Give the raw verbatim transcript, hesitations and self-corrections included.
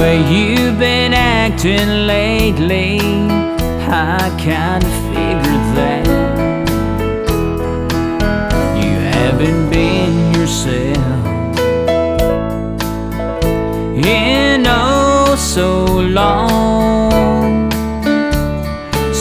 way you've been acting lately, I kinda figured that you haven't been yourself.